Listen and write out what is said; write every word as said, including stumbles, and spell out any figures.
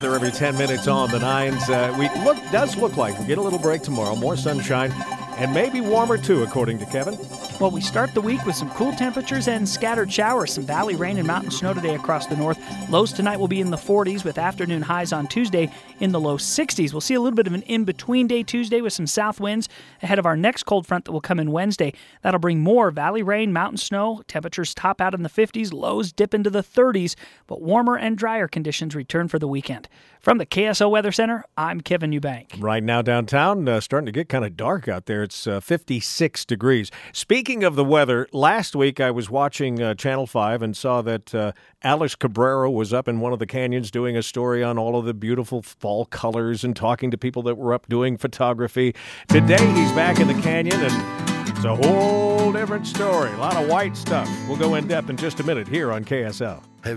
They're every ten minutes on the nines. Uh, we look does look like we get a little break tomorrow, more sunshine, and maybe warmer too, according to Kevin. Well, we start the week with some cool temperatures and scattered showers. Some valley rain and mountain snow today across the north. Lows tonight will be in the forties with afternoon highs on Tuesday in the low sixties. We'll see a little bit of an in-between day Tuesday with some south winds ahead of our next cold front that will come in Wednesday. That'll bring more valley rain, mountain snow. Temperatures top out in the fifties, lows dip into the thirties, but warmer and drier conditions return for the weekend. From the K S O Weather Center, I'm Kevin Eubank. Right now downtown, uh, starting to get kind of dark out there. It's uh, fifty-six degrees. Speaking of the weather, last week I was watching uh, Channel five and saw that uh, Alex Cabrera was up in one of the canyons doing a story on all of the beautiful fall colors and talking to people that were up doing photography. Today he's back in the canyon and it's a whole different story. A lot of white stuff. We'll go in depth in just a minute here on K S L.